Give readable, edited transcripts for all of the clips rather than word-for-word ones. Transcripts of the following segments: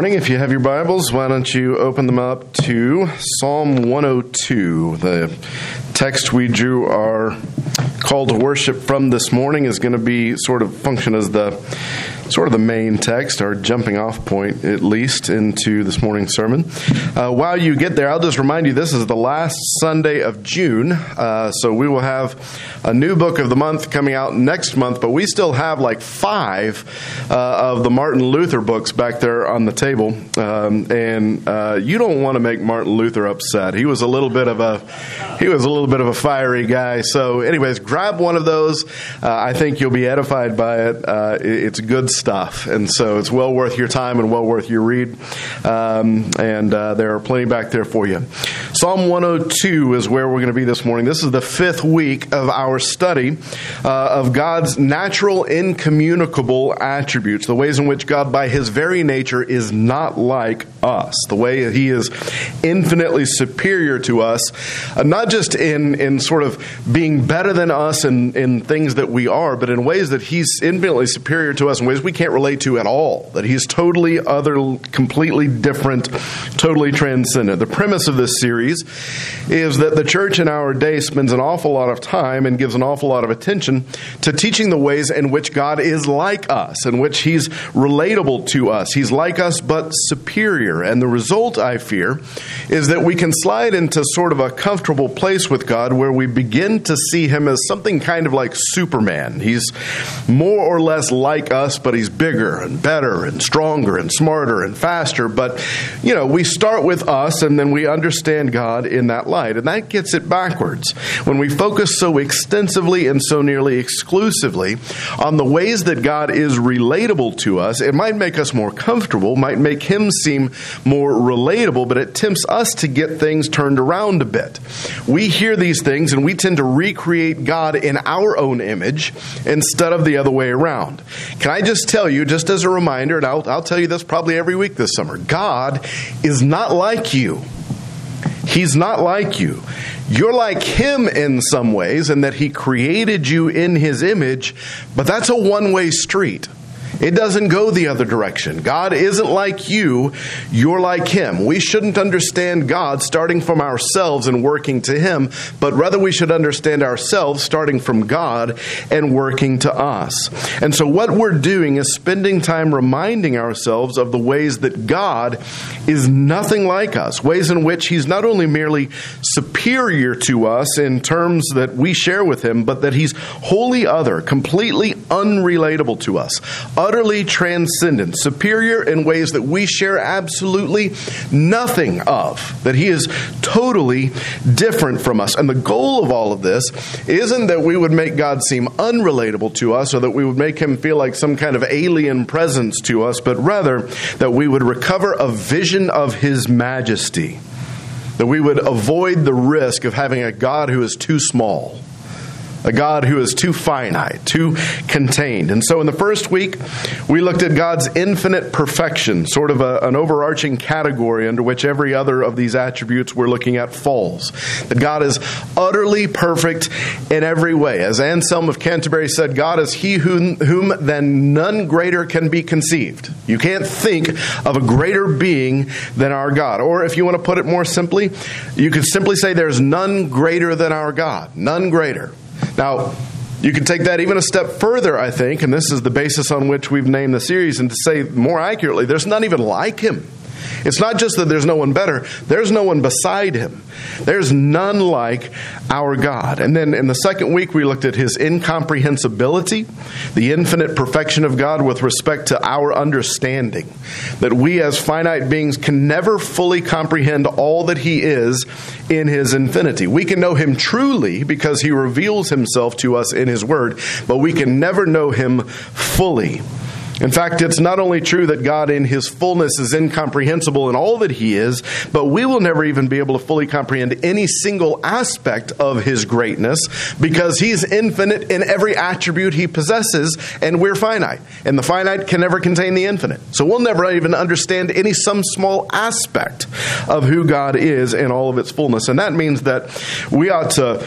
morning. If you have your Bibles, why don't you open them up to Psalm 102. The text we drew our call to worship from this morning is going to be function as the main text, our jumping off point, at least, into this morning's sermon. While you get there, I'll just remind you this is the last Sunday of June, so we will have a new book of the month coming out next month, but we still have like 5 of the Martin Luther books back there on the table, and you don't want to make Martin Luther upset. He was a little bit of a fiery guy. So, anyways, grab one of those. I think you'll be edified by it. It's good stuff, and so it's well worth your time and well worth your read. And there are plenty back there for you. Psalm 102 is where we're going to be this morning. This is the 5th week of our study of God's natural, incommunicable attributes, the ways in which God, by His very nature, is not like us, the way He is infinitely superior to us, not just in sort of being better than us in things that we are, but in ways that He's infinitely superior to us in ways we can't relate to at all, that He's totally other, completely different, totally transcendent. The premise of this series is that the church in our day spends an awful lot of time and gives an awful lot of attention to teaching the ways in which God is like us, in which He's relatable to us. He's like us, but superior. And the result, I fear, is that we can slide into sort of a comfortable place with God where we begin to see Him as something kind of like Superman. He's more or less like us, but He's bigger and better and stronger and smarter and faster. But, we start with us and then we understand God in that light. And that gets it backwards. When we focus so extensively and so nearly exclusively on the ways that God is relatable to us, it might make us more comfortable, might make Him seem more relatable, but it tempts us to get things turned around a bit. We hear these things and we tend to recreate God in our own image instead of the other way around. Can I just tell you, just as a reminder, and I'll tell you this probably every week this summer, God is not like you. He's not like you. You're like Him in some ways in that He created you in His image, but that's a one-way street. It doesn't go the other direction. God isn't like you. You're like Him. We shouldn't understand God starting from ourselves and working to Him, but rather we should understand ourselves starting from God and working to us. And so what we're doing is spending time reminding ourselves of the ways that God is nothing like us, ways in which He's not only merely superior to us in terms that we share with Him, but that He's wholly other, completely unrelatable to us, utterly transcendent, superior in ways that we share absolutely nothing of, that He is totally different from us. And the goal of all of this isn't that we would make God seem unrelatable to us or that we would make Him feel like some kind of alien presence to us, but rather that we would recover a vision of His majesty, that we would avoid the risk of having a God who is too small, a God who is too finite, too contained. And so in the first week, we looked at God's infinite perfection, sort of an overarching category under which every other of these attributes we're looking at falls. That God is utterly perfect in every way. As Anselm of Canterbury said, God is He whom then none greater can be conceived. You can't think of a greater being than our God. Or if you want to put it more simply, you could simply say there's none greater than our God. None greater. Now, you can take that even a step further, I think, and this is the basis on which we've named the series, and to say more accurately, there's none even like Him. It's not just that there's no one better, there's no one beside Him. There's none like our God. And then in the second week, we looked at His incomprehensibility, the infinite perfection of God with respect to our understanding, that we as finite beings can never fully comprehend all that He is in His infinity. We can know Him truly because He reveals Himself to us in His Word, but we can never know Him fully. In fact, it's not only true that God in His fullness is incomprehensible in all that He is, but we will never even be able to fully comprehend any single aspect of His greatness because He's infinite in every attribute He possesses, and we're finite. And the finite can never contain the infinite. So we'll never even understand some small aspect of who God is in all of its fullness. And that means that we ought to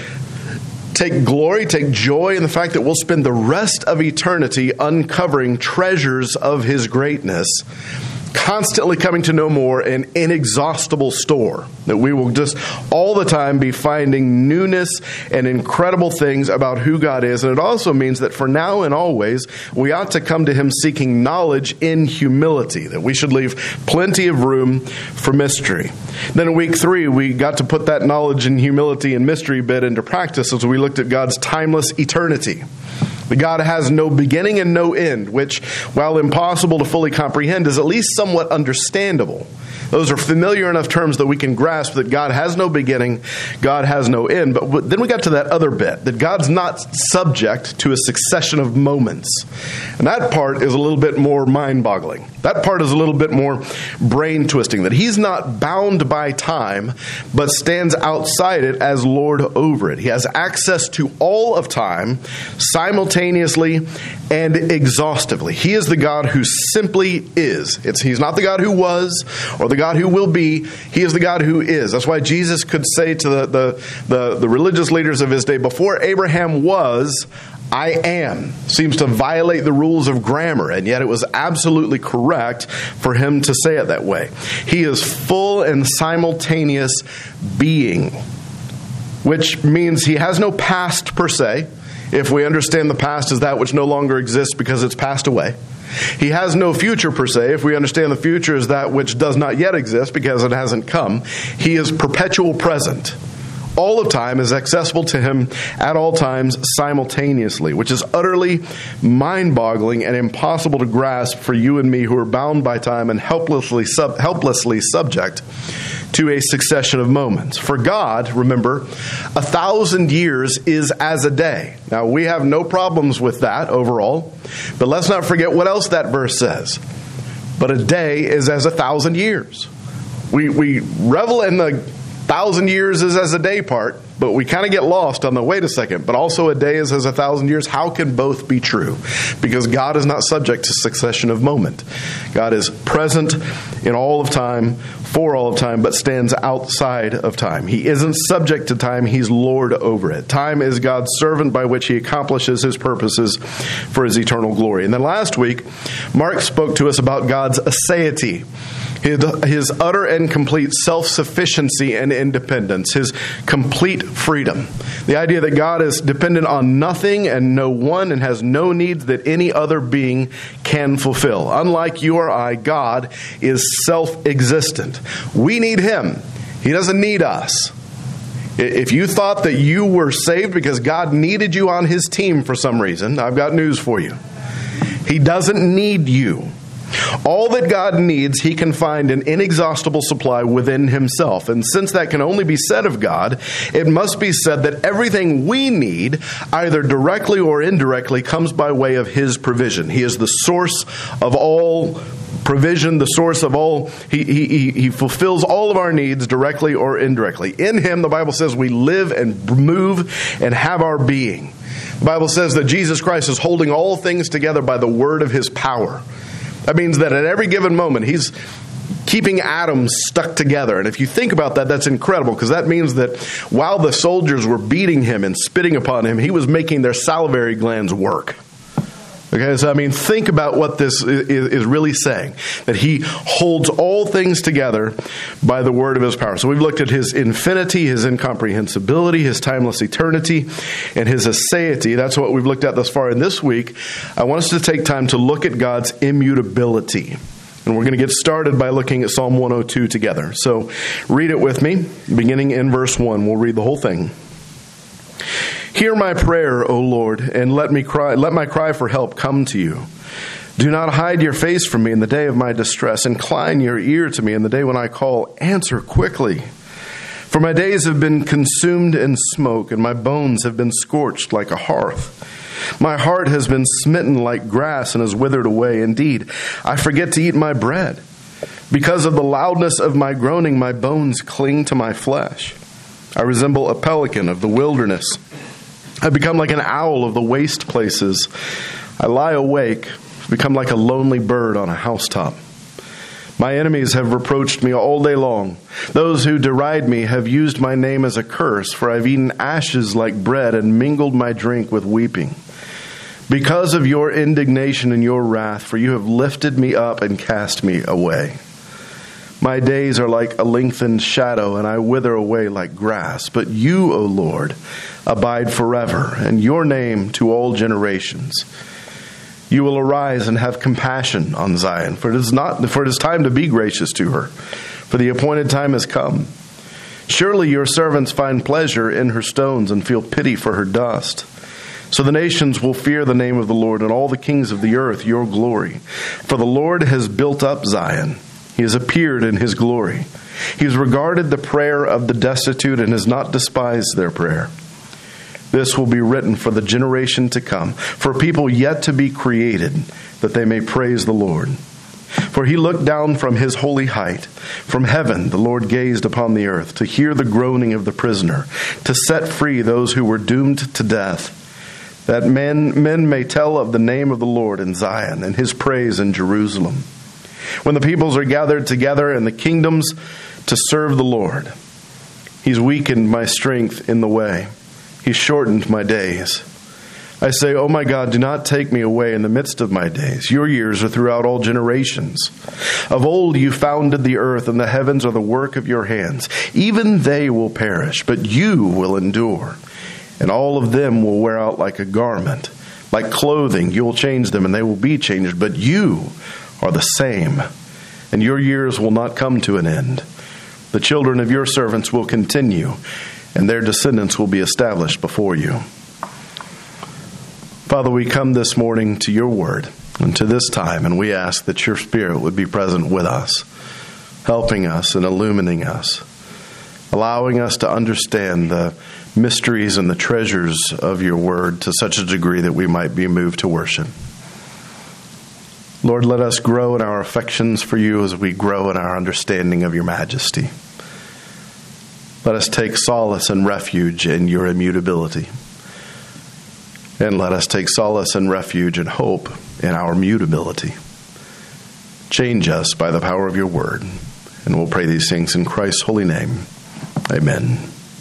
take glory, take joy in the fact that we'll spend the rest of eternity uncovering treasures of His greatness constantly coming to know more, an inexhaustible store. That we will just all the time be finding newness and incredible things about who God is. And it also means that for now and always, we ought to come to Him seeking knowledge in humility, that we should leave plenty of room for mystery. Then in week 3, we got to put that knowledge and humility and mystery bit into practice as we looked at God's timeless eternity. That God has no beginning and no end, which, while impossible to fully comprehend, is at least somewhat understandable. Those are familiar enough terms that we can grasp that God has no beginning, God has no end. But then we got to that other bit, that God's not subject to a succession of moments. And that part is a little bit more mind-boggling. That part is a little bit more brain-twisting, that He's not bound by time, but stands outside it as Lord over it. He has access to all of time simultaneously and exhaustively. He is the God who simply is. He's not the God who was or the God who will be. He is the God who is. That's why Jesus could say to the religious leaders of His day, before Abraham was, I am. Seems to violate the rules of grammar, and yet it was absolutely correct for Him to say it that way. He is full and simultaneous being, which means He has no past per se. If we understand the past as that which no longer exists because it's passed away. He has no future per se, if we understand the future as that which does not yet exist because it hasn't come. He is perpetual present. All of time is accessible to Him at all times simultaneously, which is utterly mind-boggling and impossible to grasp for you and me who are bound by time and helplessly subject to a succession of moments. For God, remember, 1,000 years is as a day. Now, we have no problems with that overall, but let's not forget what else that verse says. But a day is as 1,000 years. We revel in the 1,000 years is as a day part, but we kind of get lost on the wait a second. But also a day is as 1,000 years. How can both be true? Because God is not subject to succession of moment. God is present in all of time, for all of time, but stands outside of time. He isn't subject to time. He's Lord over it. Time is God's servant by which He accomplishes His purposes for His eternal glory. And then last week, Mark spoke to us about God's aseity. His utter and complete self-sufficiency and independence, His complete freedom. The idea that God is dependent on nothing and no one and has no needs that any other being can fulfill. Unlike you or I, God is self-existent. We need Him. He doesn't need us. If you thought that you were saved because God needed you on His team for some reason, I've got news for you. He doesn't need you. All that God needs, He can find an inexhaustible supply within Himself. And since that can only be said of God, it must be said that everything we need, either directly or indirectly, comes by way of His provision. He is the source of all provision, the source of all. He fulfills all of our needs directly or indirectly. In Him, the Bible says, we live and move and have our being. The Bible says that Jesus Christ is holding all things together by the word of His power. That means that at every given moment, He's keeping atoms stuck together. And if you think about that, that's incredible, because that means that while the soldiers were beating Him and spitting upon Him, He was making their salivary glands work. Okay, so think about what this is really saying, that He holds all things together by the word of His power. So we've looked at His infinity, His incomprehensibility, His timeless eternity, and His aseity. That's what we've looked at thus far. And this week, I want us to take time to look at God's immutability. And we're going to get started by looking at Psalm 102 together. So read it with me, beginning in verse 1. We'll read the whole thing. Hear my prayer, O Lord, and let my cry for help come to you. Do not hide your face from me in the day of my distress. Incline your ear to me in the day when I call. Answer quickly. For my days have been consumed in smoke, and my bones have been scorched like a hearth. My heart has been smitten like grass and has withered away. Indeed, I forget to eat my bread. Because of the loudness of my groaning, my bones cling to my flesh. I resemble a pelican of the wilderness. I become like an owl of the waste places. I lie awake, become like a lonely bird on a housetop. My enemies have reproached me all day long. Those who deride me have used my name as a curse, for I've eaten ashes like bread and mingled my drink with weeping. because of your indignation and your wrath, for you have lifted me up and cast me away. My days are like a lengthened shadow, and I wither away like grass. But you, O Lord, abide forever, and your name to all generations. You will arise and have compassion on Zion, for it is time to be gracious to her, for the appointed time has come. Surely your servants find pleasure in her stones and feel pity for her dust. So the nations will fear the name of the Lord, and all the kings of the earth your glory. For the Lord has built up Zion. He has appeared in his glory. He has regarded the prayer of the destitute and has not despised their prayer. This will be written for the generation to come, for people yet to be created, that they may praise the Lord. For he looked down from his holy height. From heaven the Lord gazed upon the earth, to hear the groaning of the prisoner, to set free those who were doomed to death, that men may tell of the name of the Lord in Zion, and his praise in Jerusalem. When the peoples are gathered together and the kingdoms to serve the Lord, he's weakened my strength in the way. He's shortened my days. I say, oh my God, do not take me away in the midst of my days. Your years are throughout all generations. Of old you founded the earth, and the heavens are the work of your hands. Even they will perish, but you will endure. And all of them will wear out like a garment. Like clothing, you will change them, and they will be changed. But you are the same, and your years will not come to an end. The children of your servants will continue, and their descendants will be established before you. Father, we come this morning to your word and to this time, and we ask that your Spirit would be present with us, helping us and illumining us, allowing us to understand the mysteries and the treasures of your word to such a degree that we might be moved to worship. Lord, let us grow in our affections for you as we grow in our understanding of your majesty. Let us take solace and refuge in your immutability. And let us take solace and refuge and hope in our mutability. Change us by the power of your word. And we'll pray these things in Christ's holy name. Amen.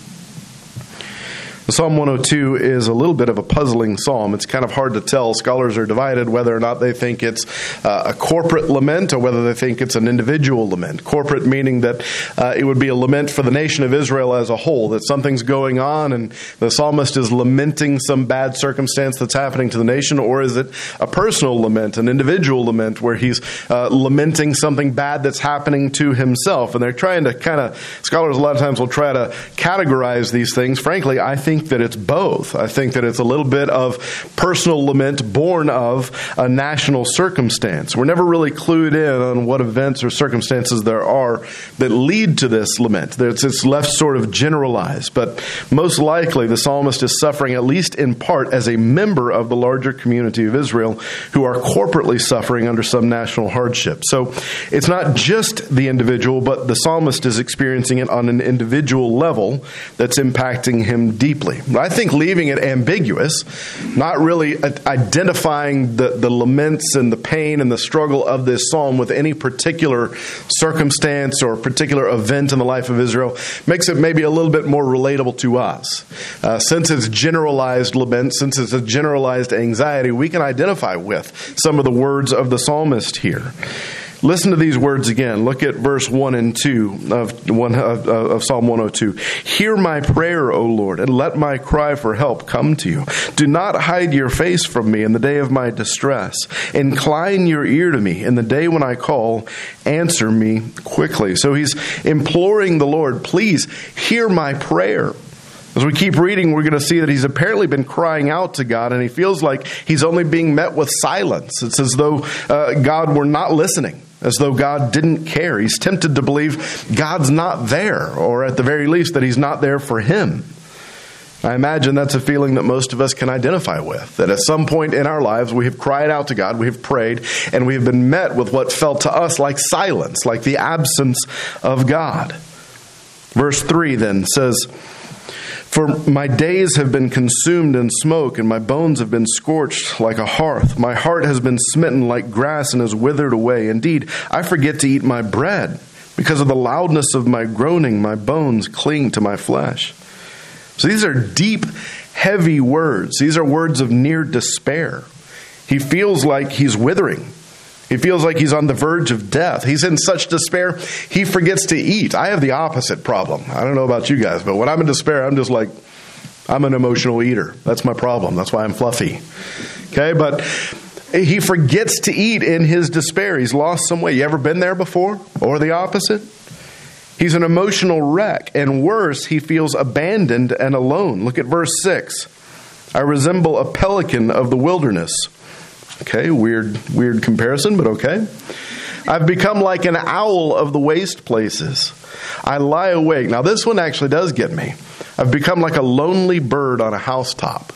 Psalm 102 is a little bit of a puzzling psalm. It's kind of hard to tell. Scholars are divided whether or not they think it's a corporate lament or whether they think it's an individual lament. Corporate meaning that it would be a lament for the nation of Israel as a whole, that something's going on and the psalmist is lamenting some bad circumstance that's happening to the nation, or is it a personal lament, an individual lament where he's lamenting something bad that's happening to himself? And they're trying to scholars a lot of times will try to categorize these things. Frankly, I think that it's both. I think that it's a little bit of personal lament born of a national circumstance. We're never really clued in on what events or circumstances there are that lead to this lament. It's left sort of generalized, but most likely the psalmist is suffering, at least in part, as a member of the larger community of Israel who are corporately suffering under some national hardship. So it's not just the individual, but the psalmist is experiencing it on an individual level that's impacting him deeply. I think leaving it ambiguous, not really identifying the laments and the pain and the struggle of this psalm with any particular circumstance or particular event in the life of Israel, makes it maybe a little bit more relatable to us. Since it's generalized lament, since it's a generalized anxiety, we can identify with some of the words of the psalmist here. Listen to these words again. Look at verse 1 and 2 of Psalm 102. Hear my prayer, O Lord, and let my cry for help come to you. Do not hide your face from me in the day of my distress. Incline your ear to me in the day when I call. Answer me quickly. So he's imploring the Lord, please hear my prayer. As we keep reading, we're going to see that he's apparently been crying out to God, and he feels like he's only being met with silence. It's as though God were not listening, as though God didn't care. He's tempted to believe God's not there, or at the very least that he's not there for him. I imagine that's a feeling that most of us can identify with, that at some point in our lives we have cried out to God, we have prayed, and we have been met with what felt to us like silence, like the absence of God. Verse 3 then says, for my days have been consumed in smoke, and my bones have been scorched like a hearth. My heart has been smitten like grass and has withered away. Indeed, I forget to eat my bread. Because of the loudness of my groaning, my bones cling to my flesh. So these are deep, heavy words. These are words of near despair. He feels like he's withering. He feels like he's on the verge of death. He's in such despair, he forgets to eat. I have the opposite problem. I don't know about you guys, but when I'm in despair, I'm just like, I'm an emotional eater. That's my problem. That's why I'm fluffy. Okay, but he forgets to eat in his despair. He's lost some weight. You ever been there before? Or the opposite? He's an emotional wreck. And worse, he feels abandoned and alone. Look at verse 6. I resemble a pelican of the wilderness. Okay, weird comparison, but okay. I've become like an owl of the waste places. I lie awake. Now this one actually does get me. I've become like a lonely bird on a housetop.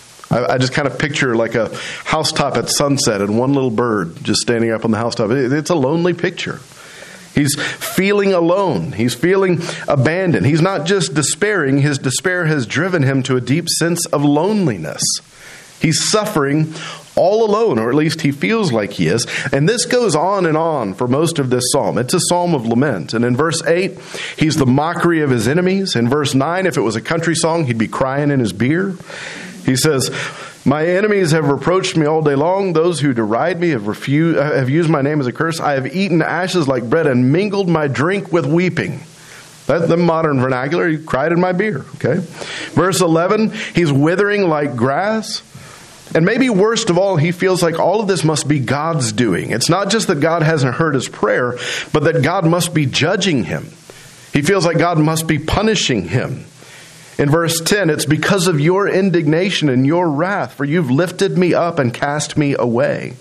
I just kind of picture like a housetop at sunset and one little bird just standing up on the housetop. It's a lonely picture. He's feeling alone. He's feeling abandoned. He's not just despairing. His despair has driven him to a deep sense of loneliness. He's suffering all alone, or at least he feels like he is. And this goes on for most of this psalm. It's a psalm of lament. And in verse 8, he's the mockery of his enemies. In verse 9, if it was a country song, he'd be crying in his beer. He says, my enemies have reproached me all day long. Those who deride me have used my name as a curse. I have eaten ashes like bread and mingled my drink with weeping. That's the modern vernacular. He cried in my beer. Okay. Verse 11, he's withering like grass. And maybe worst of all, he feels like all of this must be God's doing. It's not just that God hasn't heard his prayer, but that God must be judging him. He feels like God must be punishing him. In verse 10, it's because of your indignation and your wrath, for you've lifted me up and cast me away.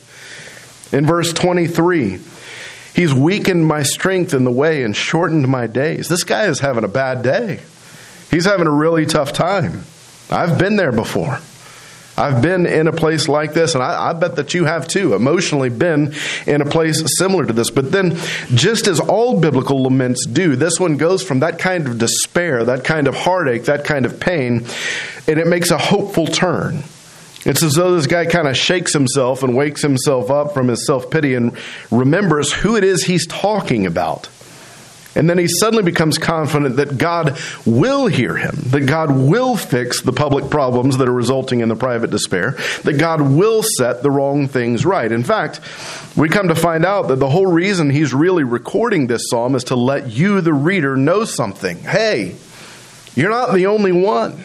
In verse 23, he's weakened my strength in the way and shortened my days. This guy is having a bad day. He's having a really tough time. I've been there before. I've been in a place like this, and I bet that you have too, emotionally been in a place similar to this. But then, just as all biblical laments do, this one goes from that kind of despair, that kind of heartache, that kind of pain, and it makes a hopeful turn. It's as though this guy kind of shakes himself and wakes himself up from his self-pity and remembers who it is he's talking about. And then he suddenly becomes confident that God will hear him, that God will fix the public problems that are resulting in the private despair, that God will set the wrong things right. In fact, we come to find out that the whole reason he's really recording this psalm is to let you, the reader, know something. Hey, you're not the only one.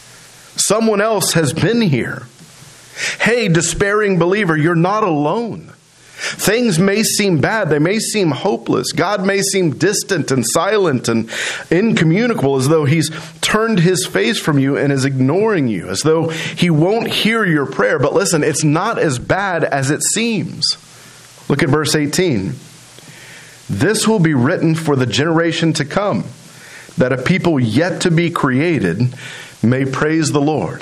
Someone else has been here. Hey, despairing believer, you're not alone. Things may seem bad. They may seem hopeless. God may seem distant and silent and incommunicable, as though he's turned his face from you and is ignoring you, as though he won't hear your prayer. But listen, it's not as bad as it seems. Look at verse 18. This will be written for the generation to come, that a people yet to be created may praise the Lord.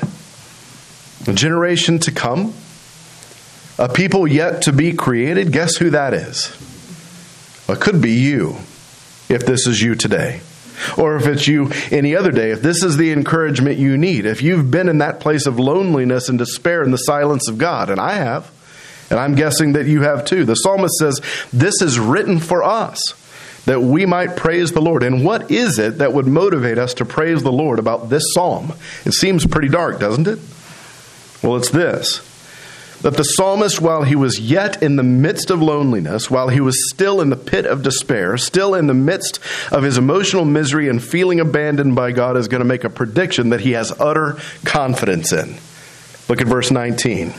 A generation to come? A people yet to be created? Guess who that is? Well, it could be you, if this is you today. Or if it's you any other day, if this is the encouragement you need. If you've been in that place of loneliness and despair in the silence of God, and I have, and I'm guessing that you have too. The psalmist says, this is written for us, that we might praise the Lord. And what is it that would motivate us to praise the Lord about this psalm? It seems pretty dark, doesn't it? Well, it's this. That the psalmist, while he was yet in the midst of loneliness, while he was still in the pit of despair, still in the midst of his emotional misery and feeling abandoned by God, is going to make a prediction that he has utter confidence in. Look at verse 19.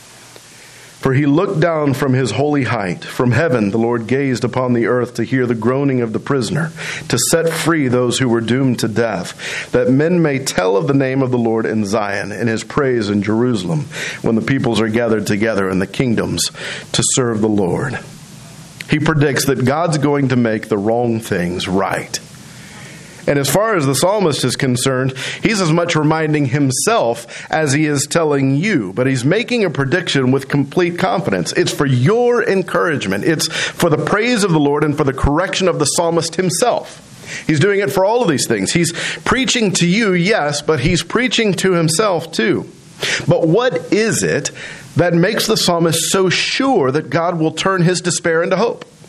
For he looked down from his holy height. From heaven the Lord gazed upon the earth to hear the groaning of the prisoner, to set free those who were doomed to death, that men may tell of the name of the Lord in Zion, and his praise in Jerusalem, when the peoples are gathered together in the kingdoms to serve the Lord. He predicts that God's going to make the wrong things right. And as far as the psalmist is concerned, he's as much reminding himself as he is telling you. But he's making a prediction with complete confidence. It's for your encouragement. It's for the praise of the Lord and for the correction of the psalmist himself. He's doing it for all of these things. He's preaching to you, yes, but he's preaching to himself too. But what is it that makes the psalmist so sure that God will turn his despair into hope?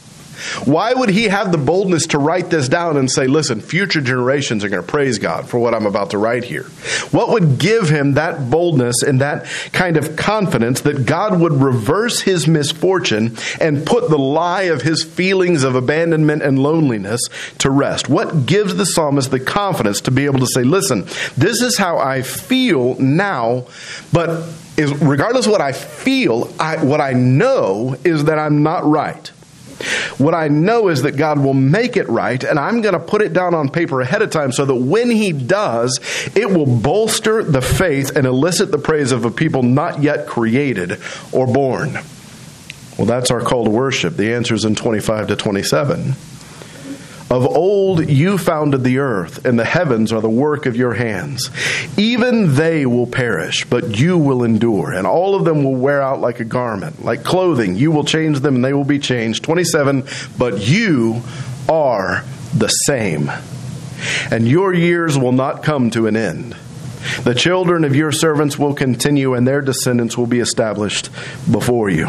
Why would he have the boldness to write this down and say, listen, future generations are going to praise God for what I'm about to write here? What would give him that boldness and that kind of confidence that God would reverse his misfortune and put the lie of his feelings of abandonment and loneliness to rest? What gives the psalmist the confidence to be able to say, listen, this is how I feel now, but regardless of what I feel, what I know is that I'm not right. What I know is that God will make it right, and I'm going to put it down on paper ahead of time so that when he does, it will bolster the faith and elicit the praise of a people not yet created or born. Well, that's our call to worship. The answer is in 25 to 27. Of old you founded the earth, and the heavens are the work of your hands. Even they will perish, but you will endure, and all of them will wear out like a garment. Like clothing, you will change them, and they will be changed. 27, but you are the same, and your years will not come to an end. The children of your servants will continue, and their descendants will be established before you.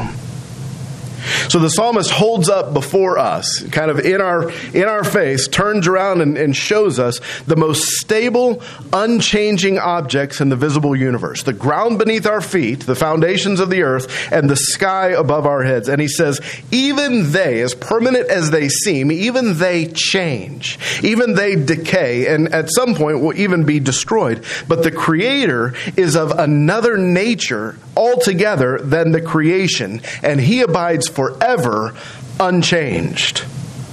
So the psalmist holds up before us, kind of in our face, turns around and shows us the most stable, unchanging objects in the visible universe. The ground beneath our feet, the foundations of the earth, and the sky above our heads. And he says, even they, as permanent as they seem, even they change. Even they decay, and at some point will even be destroyed. But the Creator is of another nature altogether than the creation, and he abides forever unchanged.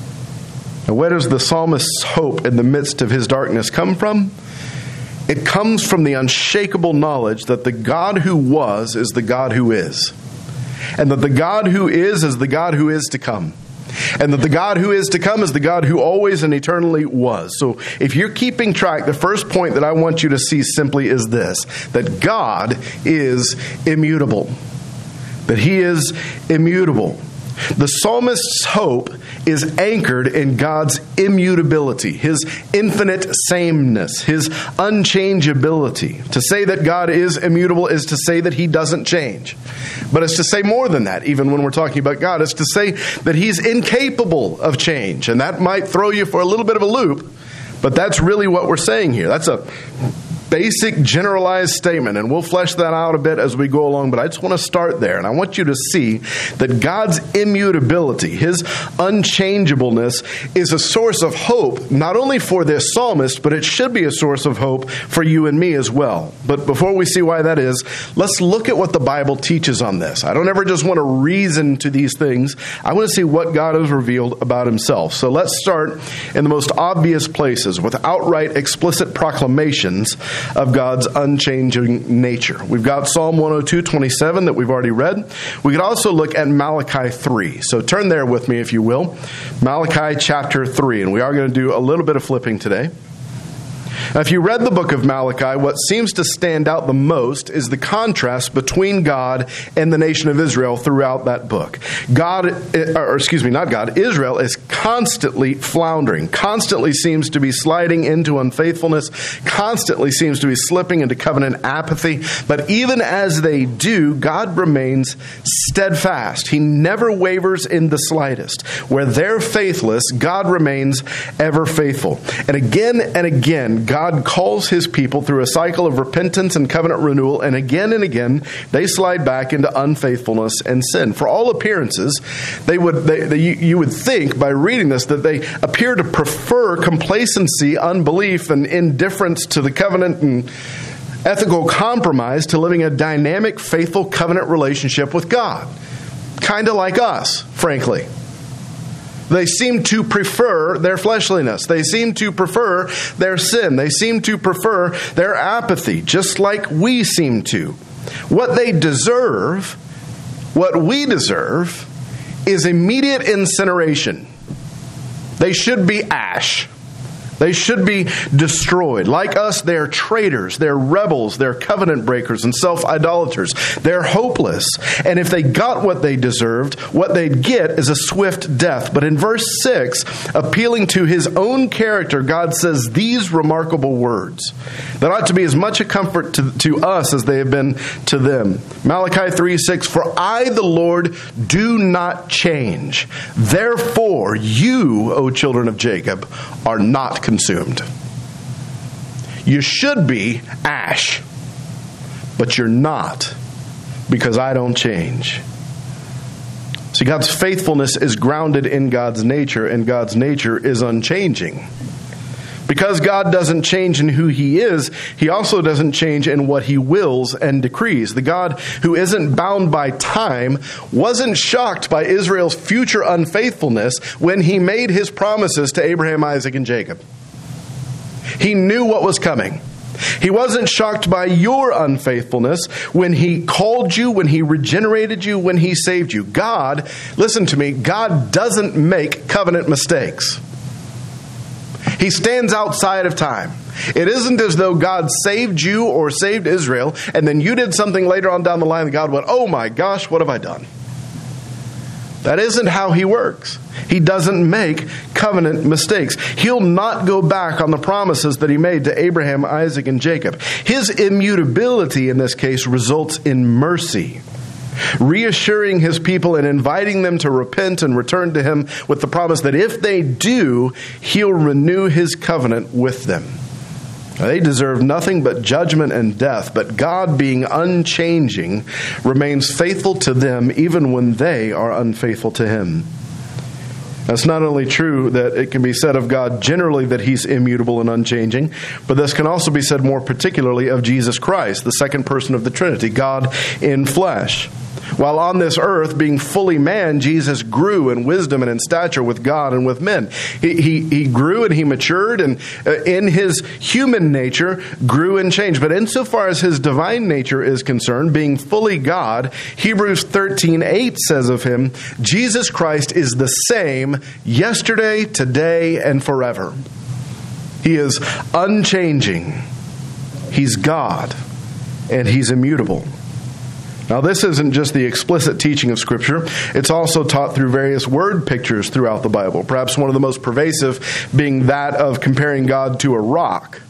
Now, where does the psalmist's hope in the midst of his darkness come from? It comes from the unshakable knowledge that the God who was is the God who is, and that the God who is the God who is to come. And that the God who is to come is the God who always and eternally was. So if you're keeping track, the first point that I want you to see simply is this, that God is immutable. That he is immutable. The psalmist's hope is anchored in God's immutability, his infinite sameness, his unchangeability. To say that God is immutable is to say that he doesn't change. But it's to say more than that, even when we're talking about God. It's to say that he's incapable of change. And that might throw you for a little bit of a loop, but that's really what we're saying here. That's a basic generalized statement, and we'll flesh that out a bit as we go along, but I just want to start there, and I want you to see that God's immutability, his unchangeableness, is a source of hope, not only for this psalmist, but it should be a source of hope for you and me as well. But before we see why that is, let's look at what the Bible teaches on this. I don't ever just want to reason to these things. I want to see what God has revealed about himself. So let's start in the most obvious places with outright explicit proclamations of God's unchanging nature. We've got Psalm 102:27 that we've already read. We could also look at Malachi 3. So turn there with me, if you will. Malachi chapter 3. And we are going to do a little bit of flipping today. Now, if you read the book of Malachi, what seems to stand out the most is the contrast between God and the nation of Israel throughout that book. Israel is constantly floundering, constantly seems to be sliding into unfaithfulness, constantly seems to be slipping into covenant apathy. But even as they do, God remains steadfast. He never wavers in the slightest. Where they're faithless, God remains ever faithful. And again, God calls his people through a cycle of repentance and covenant renewal, and again, they slide back into unfaithfulness and sin. For all appearances, you would think by reading this that they appear to prefer complacency, unbelief, and indifference to the covenant and ethical compromise to living a dynamic, faithful covenant relationship with God. Kind of like us, frankly. They seem to prefer their fleshliness. They seem to prefer their sin. They seem to prefer their apathy, just like we seem to. What we deserve, is immediate incineration. They should be ash. They should be destroyed. Like us, they're traitors, they're rebels, they're covenant breakers and self-idolaters. They're hopeless. And if they got what they deserved, what they'd get is a swift death. But in verse 6, appealing to his own character, God says these remarkable words that ought to be as much a comfort to us as they have been to them. Malachi 3:6, for I, the Lord, do not change. Therefore, you, O children of Jacob, are not consumed. You should be ash, but you're not, because I don't change. See, God's faithfulness is grounded in God's nature, and God's nature is unchanging. Because God doesn't change in who He is, He also doesn't change in what He wills and decrees. The God who isn't bound by time wasn't shocked by Israel's future unfaithfulness when He made His promises to Abraham, Isaac, and Jacob. He knew what was coming. He wasn't shocked by your unfaithfulness when He called you, when He regenerated you, when He saved you. God, listen to me, God doesn't make covenant mistakes. He stands outside of time. It isn't as though God saved you or saved Israel, and then you did something later on down the line and God went, oh my gosh, what have I done? That isn't how He works. He doesn't make covenant mistakes. He'll not go back on the promises that He made to Abraham, Isaac, and Jacob. His immutability in this case results in mercy, reassuring His people and inviting them to repent and return to Him with the promise that if they do, He'll renew His covenant with them. Now, they deserve nothing but judgment and death, but God, being unchanging, remains faithful to them even when they are unfaithful to Him. That's not only true that it can be said of God generally that He's immutable and unchanging, but this can also be said more particularly of Jesus Christ, the second person of the Trinity, God in flesh. While on this earth, being fully man, Jesus grew in wisdom and in stature with God and with men. He grew and He matured, and in His human nature grew and changed. But insofar as His divine nature is concerned, being fully God, Hebrews 13:8 says of Him, Jesus Christ is the same yesterday, today, and forever. He is unchanging. He's God, and He's immutable. Now, this isn't just the explicit teaching of Scripture. It's also taught through various word pictures throughout the Bible, perhaps one of the most pervasive being that of comparing God to a rock.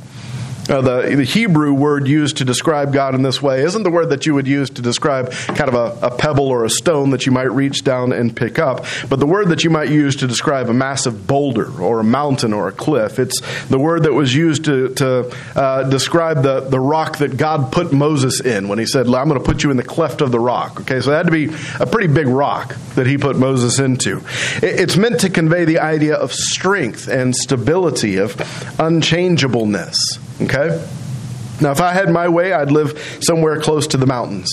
The Hebrew word used to describe God in this way isn't the word that you would use to describe kind of a pebble or a stone that you might reach down and pick up, but the word that you might use to describe a massive boulder or a mountain or a cliff. It's the word that was used to describe the rock that God put Moses in when He said, I'm going to put you in the cleft of the rock. Okay, so it had to be a pretty big rock that He put Moses into. It's meant to convey the idea of strength and stability, of unchangeableness. Okay? Now, if I had my way, I'd live somewhere close to the mountains.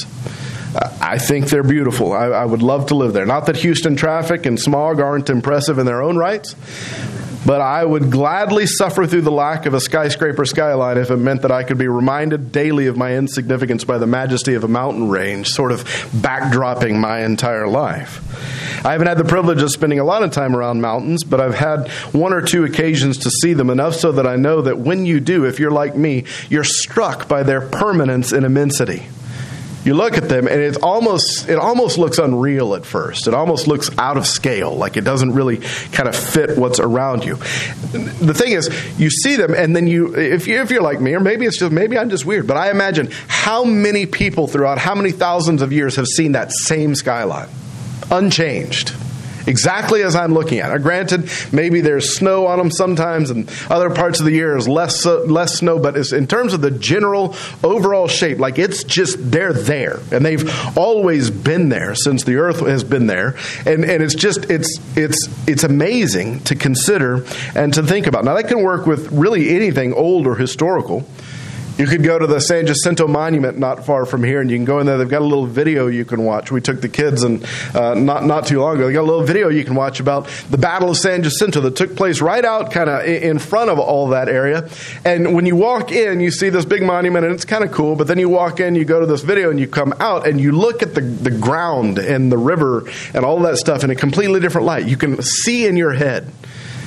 I think they're beautiful. I would love to live there. Not that Houston traffic and smog aren't impressive in their own rights, but I would gladly suffer through the lack of a skyscraper skyline if it meant that I could be reminded daily of my insignificance by the majesty of a mountain range, sort of backdropping my entire life. I haven't had the privilege of spending a lot of time around mountains, but I've had one or two occasions to see them, enough so that I know that when you do, if you're like me, you're struck by their permanence and immensity. You look at them and it almost looks unreal at first. It almost looks out of scale, like it doesn't really kind of fit what's around you. The thing is, you see them and then if you're like me, or maybe I'm just weird, but I imagine how many people throughout how many thousands of years have seen that same skyline, unchanged, exactly as I'm looking at it. Granted, maybe there's snow on them sometimes, and other parts of the year is less snow, but it's, in terms of the general overall shape, like it's just, they're there. And they've always been there since the earth has been there. And it's just, it's amazing to consider and to think about. Now, that can work with really anything old or historical. You could go to the San Jacinto Monument not far from here, and you can go in there. They've got a little video you can watch. We took the kids and not too long ago. They got a little video you can watch about the Battle of San Jacinto that took place right out kind of in front of all that area. And when you walk in, you see this big monument, and it's kind of cool. But then you walk in, you go to this video, and you come out, and you look at the ground and the river and all that stuff in a completely different light. You can see in your head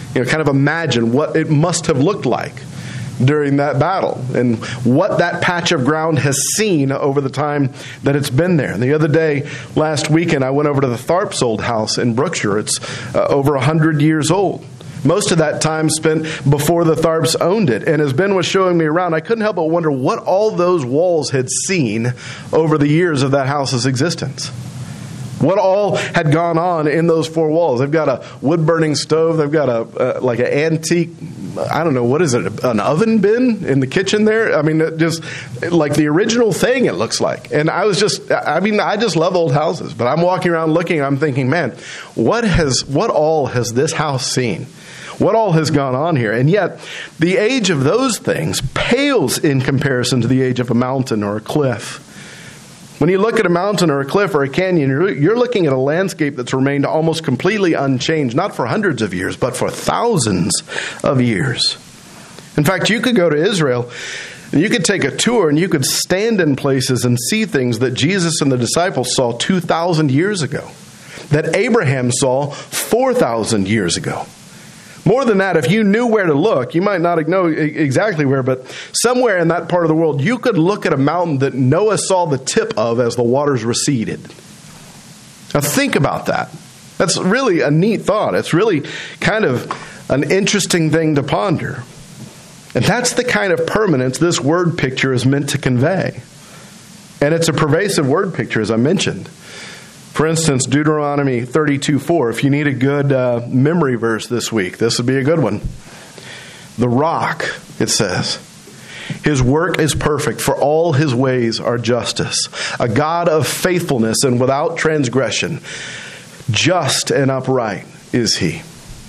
kind of imagine what it must have looked like during that battle and what that patch of ground has seen over the time that it's been there. The other day, last weekend, I went over to the Tharps old house in Brookshire. It's over 100 years old. Most of that time spent before the Tharps owned it. And as Ben was showing me around, I couldn't help but wonder what all those walls had seen over the years of that house's existence. What all had gone on in those four walls. They've got a wood-burning stove. They've got like an antique, I don't know, what is it, an oven bin in the kitchen there? I mean, just like the original thing it looks like. And I just love old houses. But I'm walking around looking, and I'm thinking, man, what all has this house seen? What all has gone on here? And yet, the age of those things pales in comparison to the age of a mountain or a cliff. When you look at a mountain or a cliff or a canyon, you're looking at a landscape that's remained almost completely unchanged, not for hundreds of years, but for thousands of years. In fact, you could go to Israel, and you could take a tour, and you could stand in places and see things that Jesus and the disciples saw 2,000 years ago, that Abraham saw 4,000 years ago. More than that, if you knew where to look, you might not know exactly where, but somewhere in that part of the world, you could look at a mountain that Noah saw the tip of as the waters receded. Now think about that. That's really a neat thought. It's really kind of an interesting thing to ponder. And that's the kind of permanence this word picture is meant to convey. And it's a pervasive word picture, as I mentioned. For instance, Deuteronomy 32:4. If you need a good memory verse this week, this would be a good one. The rock, it says, his work is perfect, for all his ways are justice. A God of faithfulness and without transgression. Just and upright is he.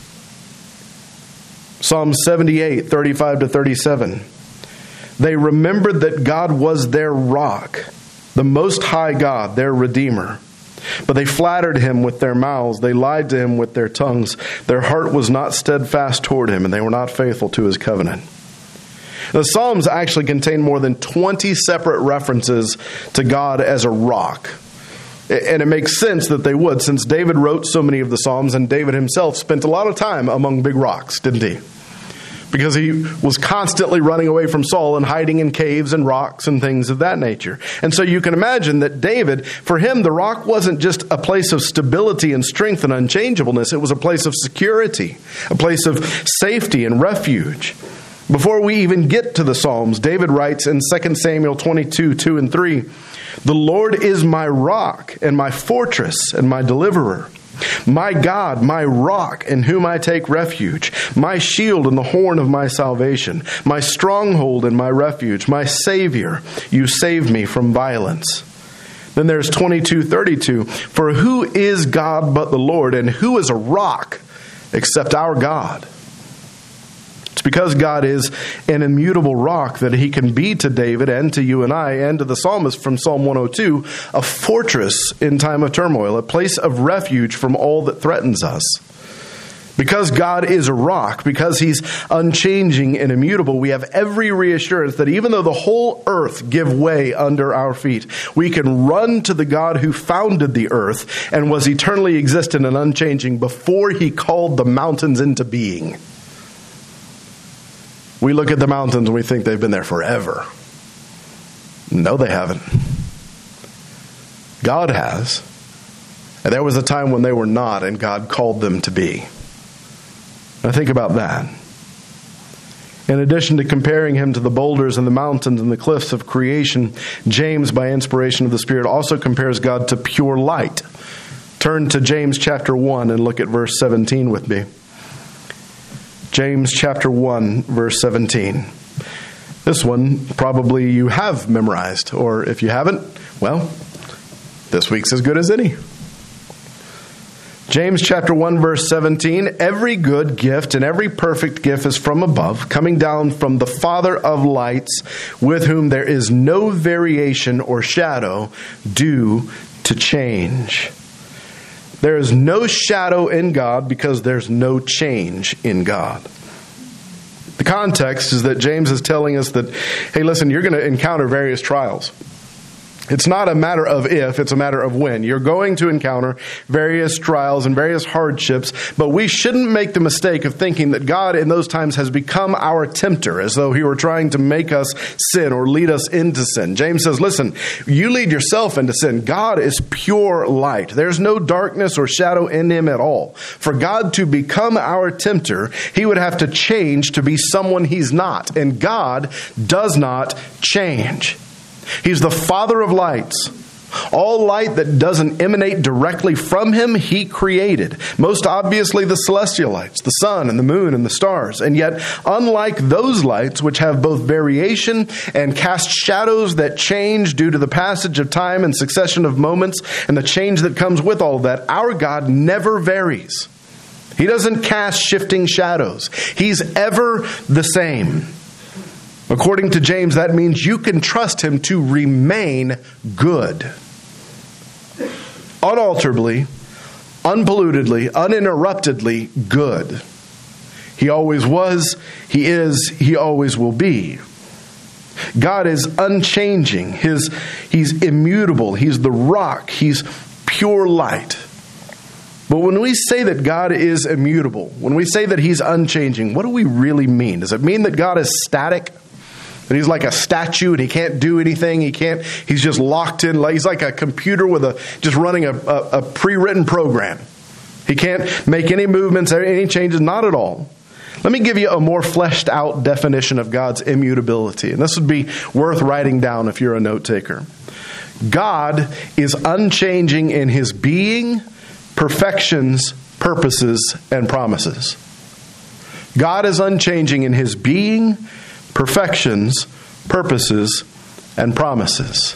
Psalm 78:35-37. They remembered that God was their rock, the Most High God, their Redeemer. But they flattered him with their mouths. They lied to him with their tongues. Their heart was not steadfast toward him, and they were not faithful to his covenant. The Psalms actually contain more than 20 separate references to God as a rock. And it makes sense that they would, since David wrote so many of the Psalms, and David himself spent a lot of time among big rocks, didn't he? Because he was constantly running away from Saul and hiding in caves and rocks and things of that nature. And so you can imagine that David, for him, the rock wasn't just a place of stability and strength and unchangeableness. It was a place of security, a place of safety and refuge. Before we even get to the Psalms, David writes in 2 Samuel 22:2-3, "The Lord is my rock and my fortress and my deliverer. My God, my rock, in whom I take refuge, my shield and the horn of my salvation, my stronghold and my refuge, my Savior, you save me from violence." Then there's 22:32, "For who is God but the Lord, and who is a rock except our God?" It's because God is an immutable rock that he can be to David and to you and I and to the psalmist from Psalm 102, a fortress in time of turmoil, a place of refuge from all that threatens us. Because God is a rock, because he's unchanging and immutable, we have every reassurance that even though the whole earth give way under our feet, we can run to the God who founded the earth and was eternally existent and unchanging before he called the mountains into being. We look at the mountains and we think they've been there forever. No, they haven't. God has. And there was a time when they were not, and God called them to be. Now think about that. In addition to comparing him to the boulders and the mountains and the cliffs of creation, James, by inspiration of the Spirit, also compares God to pure light. Turn to James chapter 1 and look at verse 17 with me. James chapter 1, verse 17. This one probably you have memorized, or if you haven't, well, this week's as good as any. James chapter 1, verse 17, "Every good gift and every perfect gift is from above, coming down from the Father of lights, with whom there is no variation or shadow due to change." There is no shadow in God because there's no change in God. The context is that James is telling us that, hey, listen, you're going to encounter various trials. It's not a matter of if, it's a matter of when. You're going to encounter various trials and various hardships, but we shouldn't make the mistake of thinking that God in those times has become our tempter, as though he were trying to make us sin or lead us into sin. James says, listen, you lead yourself into sin. God is pure light. There's no darkness or shadow in him at all. For God to become our tempter, he would have to change to be someone he's not. And God does not change. He's the Father of lights. All light that doesn't emanate directly from him, he created. Most obviously the celestial lights, the sun and the moon and the stars. And yet, unlike those lights, which have both variation and cast shadows that change due to the passage of time and succession of moments and the change that comes with all of that, our God never varies. He doesn't cast shifting shadows. He's ever the same. According to James, that means you can trust him to remain good. Unalterably, unpollutedly, uninterruptedly good. He always was, he is, he always will be. God is unchanging. He's immutable. He's the rock. He's pure light. But when we say that God is immutable, when we say that he's unchanging, what do we really mean? Does it mean that God is static? That he's like a statue and he can't do anything. He's just locked in. He's like a computer with just running a pre-written program. He can't make any movements, any changes, not at all. Let me give you a more fleshed out definition of God's immutability. And this would be worth writing down if you're a note taker. God is unchanging in his being, perfections, purposes, and promises. God is unchanging in his being, perfections, purposes, and promises.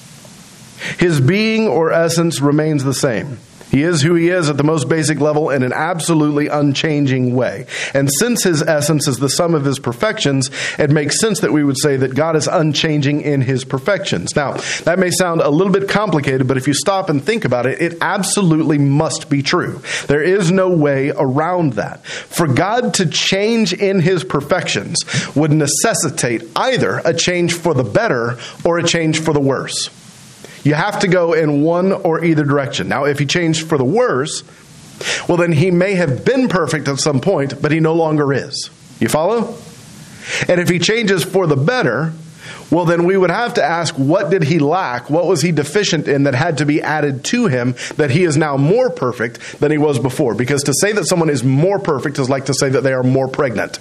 His being or essence remains the same. He is who he is at the most basic level in an absolutely unchanging way. And since his essence is the sum of his perfections, it makes sense that we would say that God is unchanging in his perfections. Now, that may sound a little bit complicated, but if you stop and think about it, it absolutely must be true. There is no way around that. For God to change in his perfections would necessitate either a change for the better or a change for the worse. You have to go in one or either direction. Now, if he changed for the worse, well, then he may have been perfect at some point, but he no longer is. You follow? And if he changes for the better, well, then we would have to ask, what did he lack? What was he deficient in that had to be added to him that he is now more perfect than he was before? Because to say that someone is more perfect is like to say that they are more pregnant.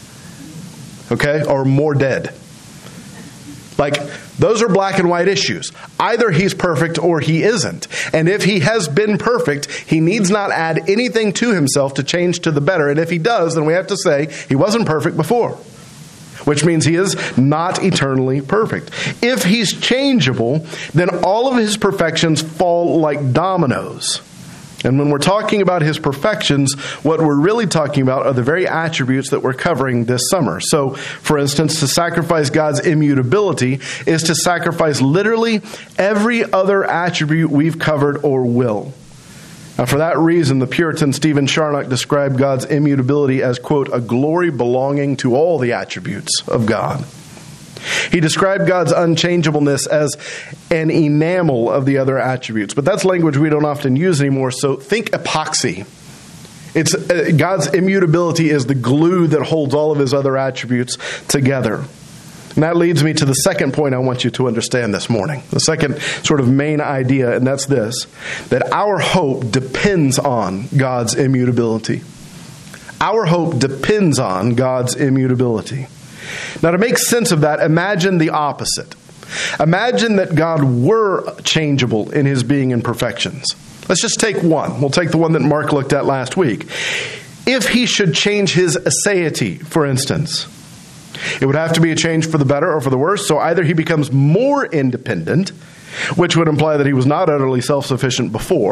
Okay? Or more dead. Like, those are black and white issues. Either he's perfect or he isn't. And if he has been perfect, he needs not add anything to himself to change to the better. And if he does, then we have to say he wasn't perfect before, which means he is not eternally perfect. If he's changeable, then all of his perfections fall like dominoes. And when we're talking about his perfections, what we're really talking about are the very attributes that we're covering this summer. So, for instance, to sacrifice God's immutability is to sacrifice literally every other attribute we've covered or will. Now, for that reason, the Puritan Stephen Charnock described God's immutability as, quote, a glory belonging to all the attributes of God. He described God's unchangeableness as an enamel of the other attributes. But that's language we don't often use anymore, so think epoxy. It's God's immutability is the glue that holds all of his other attributes together. And that leads me to the second point I want you to understand this morning. The second sort of main idea, and that's this, that our hope depends on God's immutability. Our hope depends on God's immutability. Now, to make sense of that, imagine the opposite. Imagine that God were changeable in his being and perfections. Let's just take one. We'll take the one that Mark looked at last week. If he should change his aseity, for instance, it would have to be a change for the better or for the worse. So either he becomes more independent, which would imply that he was not utterly self-sufficient before,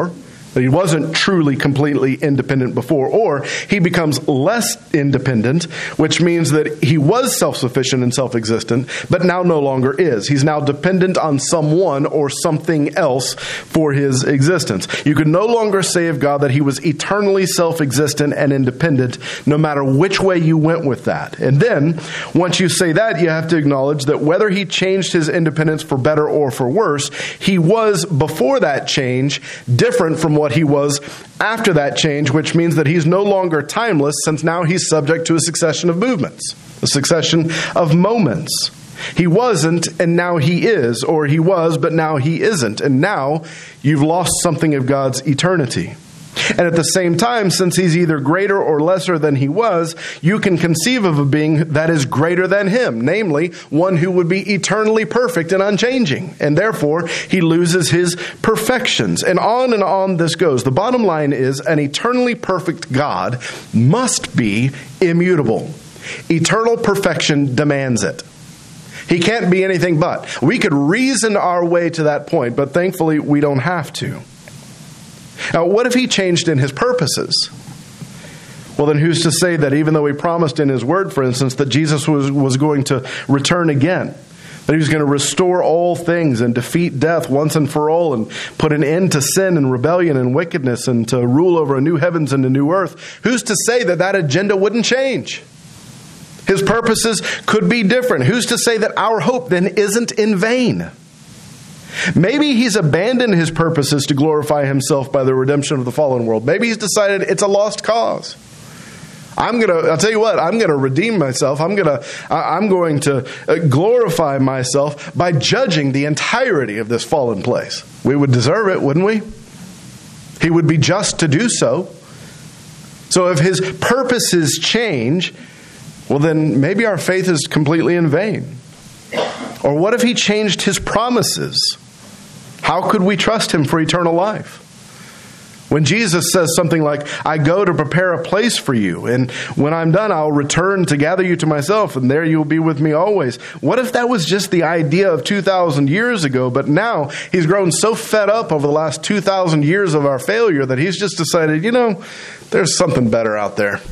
He wasn't truly completely independent before, or he becomes less independent, which means that he was self-sufficient and self-existent, but now no longer is. He's now dependent on someone or something else for his existence. You can no longer say of God that he was eternally self-existent and independent, no matter which way you went with that. And then, once you say that, you have to acknowledge that whether he changed his independence for better or for worse, he was, before that change, different from what he was after that change, which means that he's no longer timeless, since now he's subject to a succession of movements, a succession of moments. He wasn't, and now he is, or he was, but now he isn't, and now you've lost something of God's eternity. And at the same time, since he's either greater or lesser than he was, you can conceive of a being that is greater than him, namely, one who would be eternally perfect and unchanging. And therefore, he loses his perfections. And on this goes. The bottom line is, an eternally perfect God must be immutable. Eternal perfection demands it. He can't be anything but. We could reason our way to that point, but thankfully, we don't have to. Now, what if he changed in his purposes? Well, then who's to say that even though he promised in his word, for instance, that Jesus was going to return again, that he was going to restore all things and defeat death once and for all and put an end to sin and rebellion and wickedness and to rule over a new heavens and a new earth, who's to say that that agenda wouldn't change? His purposes could be different. Who's to say that our hope then isn't in vain? Maybe he's abandoned his purposes to glorify himself by the redemption of the fallen world. Maybe he's decided it's a lost cause. I'll tell you what, I'm going to redeem myself. I'm going to glorify myself by judging the entirety of this fallen place. We would deserve it, wouldn't we? He would be just to do so. So if his purposes change, well then maybe our faith is completely in vain. Or what if he changed his promises? How could we trust him for eternal life? When Jesus says something like, I go to prepare a place for you, and when I'm done, I'll return to gather you to myself, and there you'll be with me always. What if that was just the idea of 2,000 years ago, but now he's grown so fed up over the last 2,000 years of our failure that he's just decided, there's something better out there.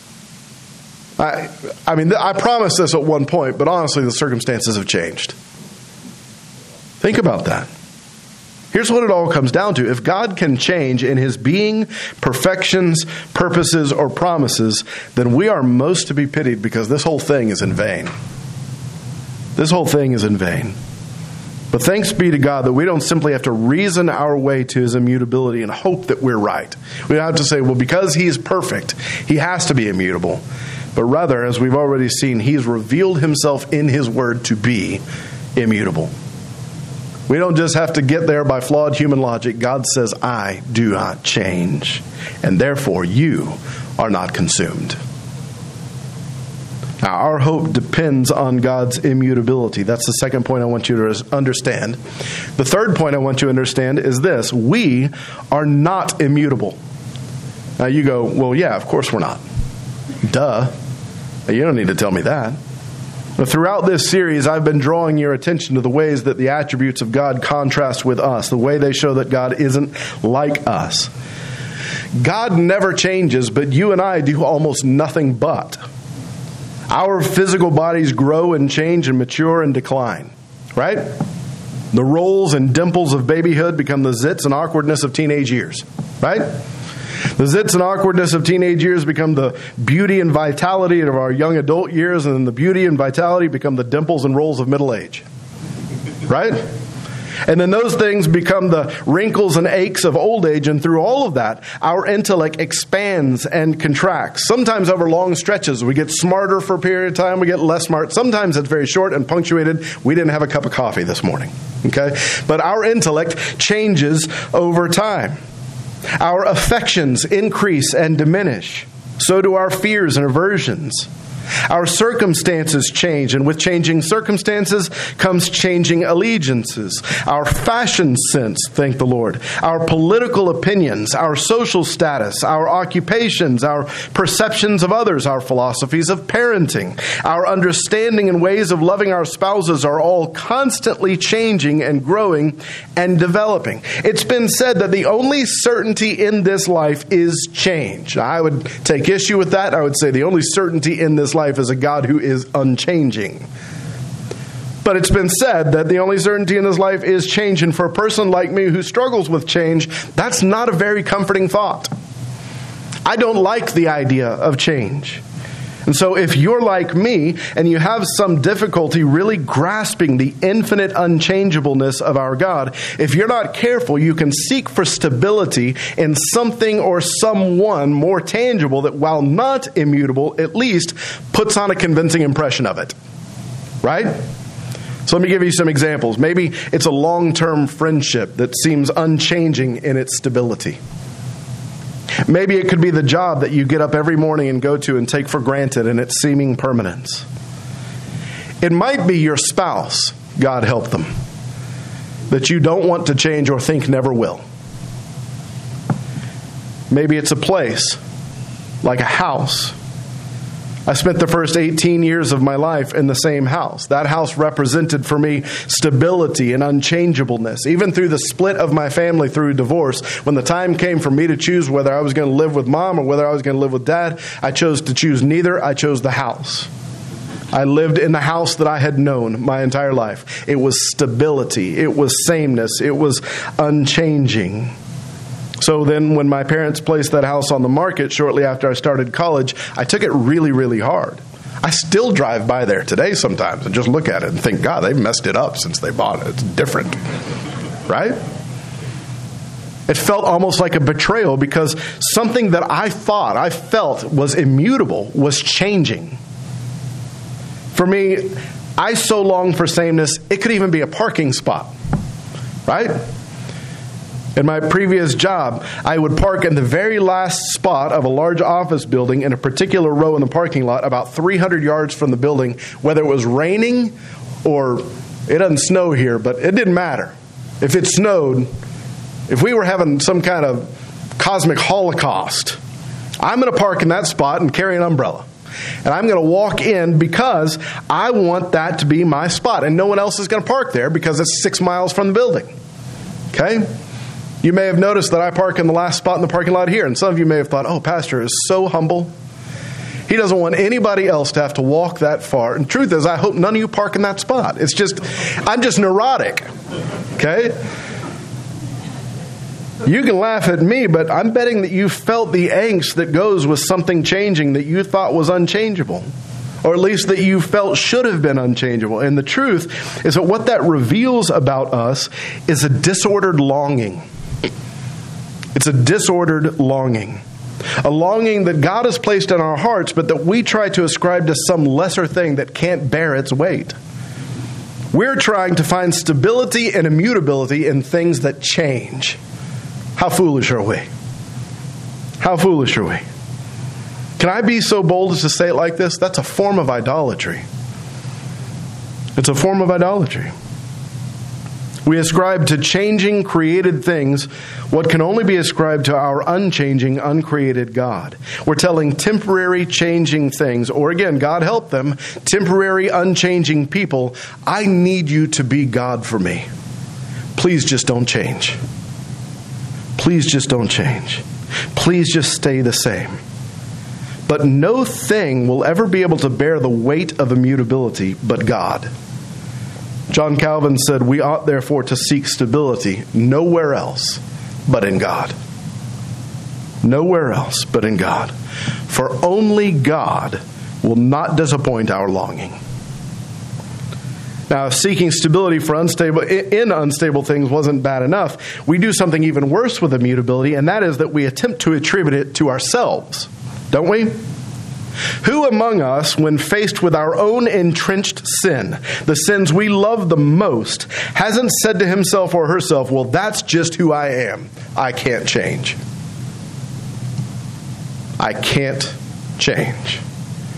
I promised this at one point, but honestly, the circumstances have changed. Think about that. Here's what it all comes down to. If God can change in his being, perfections, purposes, or promises, then we are most to be pitied because this whole thing is in vain. This whole thing is in vain. But thanks be to God that we don't simply have to reason our way to his immutability and hope that we're right. We don't have to say, well, because he is perfect, he has to be immutable. But rather, as we've already seen, he's revealed himself in his word to be immutable. We don't just have to get there by flawed human logic. God says, I do not change, and therefore you are not consumed. Now, our hope depends on God's immutability. That's the second point I want you to understand. The third point I want you to understand is this. We are not immutable. Now you go, well, yeah, of course we're not. Duh. You don't need to tell me that. But throughout this series, I've been drawing your attention to the ways that the attributes of God contrast with us, the way they show that God isn't like us. God never changes, but you and I do almost nothing but. Our physical bodies grow and change and mature and decline, right? The rolls and dimples of babyhood become the zits and awkwardness of teenage years, right? The zits and awkwardness of teenage years become the beauty and vitality of our young adult years, and then the beauty and vitality become the dimples and rolls of middle age. Right? And then those things become the wrinkles and aches of old age, and through all of that, our intellect expands and contracts. Sometimes over long stretches, we get smarter for a period of time, we get less smart. Sometimes it's very short and punctuated. We didn't have a cup of coffee this morning. Okay? But our intellect changes over time. Our affections increase and diminish. So do our fears and aversions. Our circumstances change, and with changing circumstances comes changing allegiances. Our fashion sense, thank the Lord, our political opinions, our social status, our occupations, our perceptions of others, our philosophies of parenting, our understanding and ways of loving our spouses are all constantly changing and growing and developing. It's been said that the only certainty in this life is change. I would take issue with that. I would say the only certainty in this life is a God who is unchanging. But it's been said that the only certainty in this life is change. And for a person like me who struggles with change, that's not a very comforting thought. I don't like the idea of change. And so if you're like me and you have some difficulty really grasping the infinite unchangeableness of our God, if you're not careful, you can seek for stability in something or someone more tangible that, while not immutable, at least puts on a convincing impression of it. Right? So let me give you some examples. Maybe it's a long-term friendship that seems unchanging in its stability. Maybe it could be the job that you get up every morning and go to and take for granted in its seeming permanence. It might be your spouse, God help them, that you don't want to change or think never will. Maybe it's a place, like a house. I spent the first 18 years of my life in the same house. That house represented for me stability and unchangeableness. Even through the split of my family through divorce, when the time came for me to choose whether I was going to live with mom or whether I was going to live with dad, I chose to choose neither. I chose the house. I lived in the house that I had known my entire life. It was stability. It was sameness. It was unchanging. So then when my parents placed that house on the market shortly after I started college, I took it really, really hard. I still drive by there today sometimes and just look at it and think, God, they've messed it up since they bought it. It's different. Right? It felt almost like a betrayal because something that I felt was immutable was changing. For me, I so longed for sameness, it could even be a parking spot. Right? In my previous job, I would park in the very last spot of a large office building in a particular row in the parking lot, about 300 yards from the building, whether it was raining or it doesn't snow here, but it didn't matter. If it snowed, if we were having some kind of cosmic holocaust, I'm going to park in that spot and carry an umbrella. And I'm going to walk in because I want that to be my spot. And no one else is going to park there because it's 6 miles from the building. Okay? You may have noticed that I park in the last spot in the parking lot here. And some of you may have thought, oh, Pastor is so humble. He doesn't want anybody else to have to walk that far. And the truth is, I hope none of you park in that spot. It's just, I'm just neurotic. Okay? You can laugh at me, but I'm betting that you felt the angst that goes with something changing that you thought was unchangeable. Or at least that you felt should have been unchangeable. And the truth is that what that reveals about us is a disordered longing. It's a disordered longing. A longing that God has placed in our hearts, but that we try to ascribe to some lesser thing that can't bear its weight. We're trying to find stability and immutability in things that change. How foolish are we? How foolish are we? Can I be so bold as to say it like this? That's a form of idolatry. It's a form of idolatry. We ascribe to changing created things what can only be ascribed to our unchanging, uncreated God. We're telling temporary changing things, or again, God help them, temporary unchanging people, I need you to be God for me. Please just don't change. Please just don't change. Please just stay the same. But no thing will ever be able to bear the weight of immutability but God. John Calvin said, we ought therefore to seek stability nowhere else but in God. Nowhere else but in God. For only God will not disappoint our longing. Now, if seeking stability in unstable things wasn't bad enough, we do something even worse with immutability, and that is that we attempt to attribute it to ourselves. Don't we? Who among us, when faced with our own entrenched sin, the sins we love the most, hasn't said to himself or herself, well, that's just who I am. I can't change. I can't change.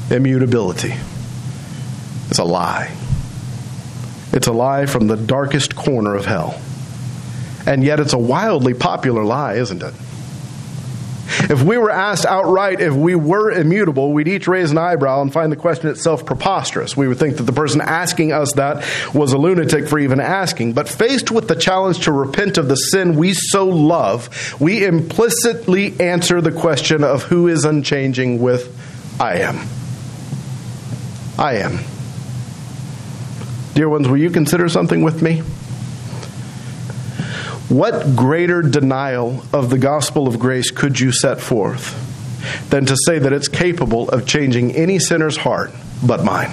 immutability is a lie. It's a lie from the darkest corner of hell. And yet it's a wildly popular lie, isn't it? If we were asked outright if we were immutable, we'd each raise an eyebrow and find the question itself preposterous. We would think that the person asking us that was a lunatic for even asking. But faced with the challenge to repent of the sin we so love, we implicitly answer the question of who is unchanging with, I am. I am. Dear ones, will you consider something with me? What greater denial of the gospel of grace could you set forth than to say that it's capable of changing any sinner's heart but mine?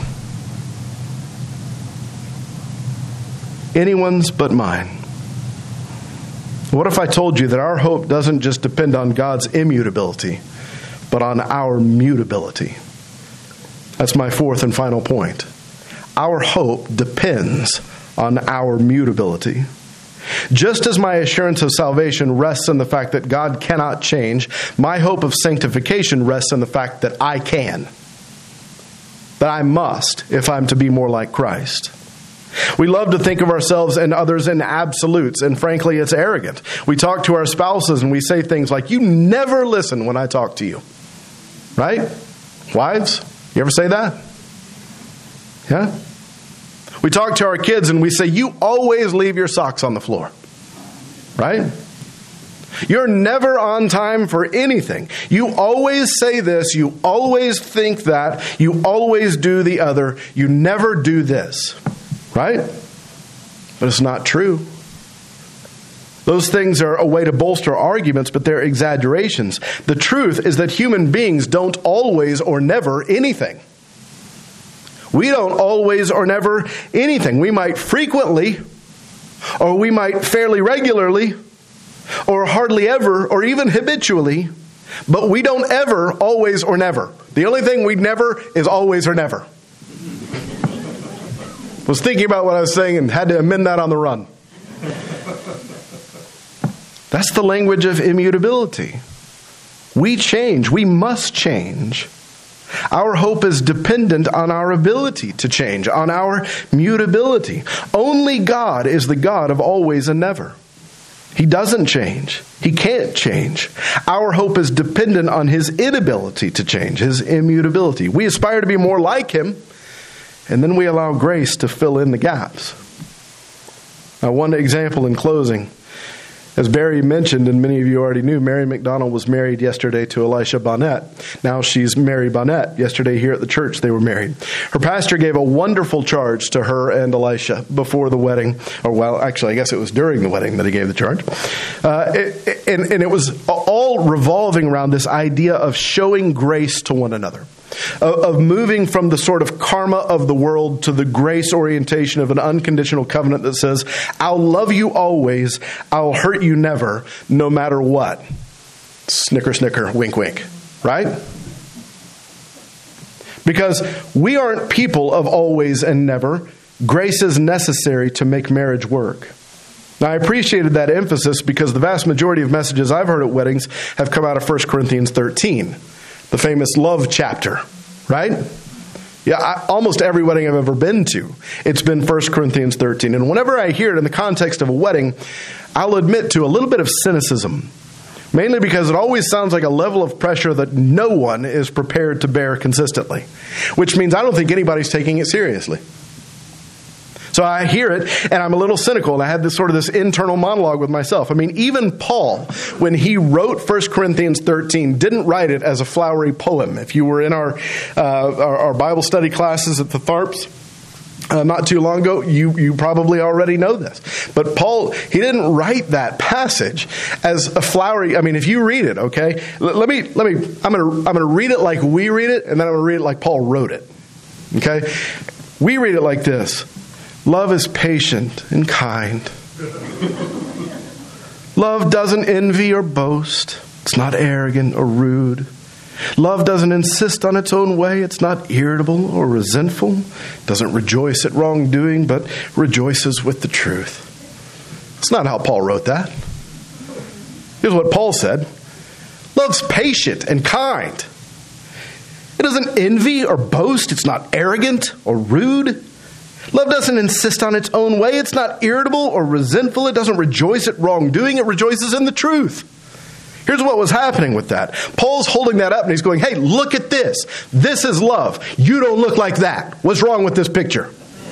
Anyone's but mine. What if I told you that our hope doesn't just depend on God's immutability, but on our mutability? That's my fourth and final point. Our hope depends on our mutability. Just as my assurance of salvation rests in the fact that God cannot change, my hope of sanctification rests in the fact that I can. That I must if I'm to be more like Christ. We love to think of ourselves and others in absolutes, and frankly, it's arrogant. We talk to our spouses and we say things like, you never listen when I talk to you. Right? Wives, you ever say that? Yeah? We talk to our kids and we say, you always leave your socks on the floor. Right? You're never on time for anything. You always say this. You always think that. You always do the other. You never do this. Right? But it's not true. Those things are a way to bolster arguments, but they're exaggerations. The truth is that human beings don't always or never anything. We don't always or never anything. We might frequently, or we might fairly regularly, or hardly ever, or even habitually, but we don't ever, always, or never. The only thing we never is always or never. I was thinking about what I was saying and had to amend that on the run. That's the language of immutability. We change. We must change. Our hope is dependent on our ability to change, on our mutability. Only God is the God of always and never. He doesn't change. He can't change. Our hope is dependent on His inability to change, His immutability. We aspire to be more like Him, and then we allow grace to fill in the gaps. Now, one example in closing. As Barry mentioned, and many of you already knew, Mary McDonald was married yesterday to Elisha Bonnet. Now she's Mary Bonnet. Yesterday here at the church they were married. Her pastor gave a wonderful charge to her and Elisha before the wedding. Or, well, actually, I guess it was during the wedding that he gave the charge. And it was all revolving around this idea of showing grace to one another. Of moving from the sort of karma of the world to the grace orientation of an unconditional covenant that says, I'll love you always, I'll hurt you never, no matter what. Snicker, snicker, wink, wink. Right? Because we aren't people of always and never. Grace is necessary to make marriage work. Now, I appreciated that emphasis because the vast majority of messages I've heard at weddings have come out of 1 Corinthians 13. The famous love chapter, right? Yeah, almost every wedding I've ever been to, it's been 1 Corinthians 13. And whenever I hear it in the context of a wedding, I'll admit to a little bit of cynicism. Mainly because it always sounds like a level of pressure that no one is prepared to bear consistently. Which means I don't think anybody's taking it seriously. So I hear it, and I'm a little cynical, and I had this internal monologue with myself. I mean, even Paul, when he wrote 1 Corinthians 13, didn't write it as a flowery poem. If you were in our Bible study classes at the Tharps not too long ago, you probably already know this. But Paul, he didn't write that passage as a flowery. I mean, if you read it, okay, I'm gonna read it like we read it, and then I'm gonna read it like Paul wrote it. Okay, we read it like this. Love is patient and kind. Love doesn't envy or boast. It's not arrogant or rude. Love doesn't insist on its own way. It's not irritable or resentful. It doesn't rejoice at wrongdoing, but rejoices with the truth. That's not how Paul wrote that. Here's what Paul said. Love's patient and kind. It doesn't envy or boast. It's not arrogant or rude. Love doesn't insist on its own way. It's not irritable or resentful. It doesn't rejoice at wrongdoing. It rejoices in the truth. Here's what was happening with that. Paul's holding that up and he's going, hey, look at this. This is love. You don't look like that. What's wrong with this picture?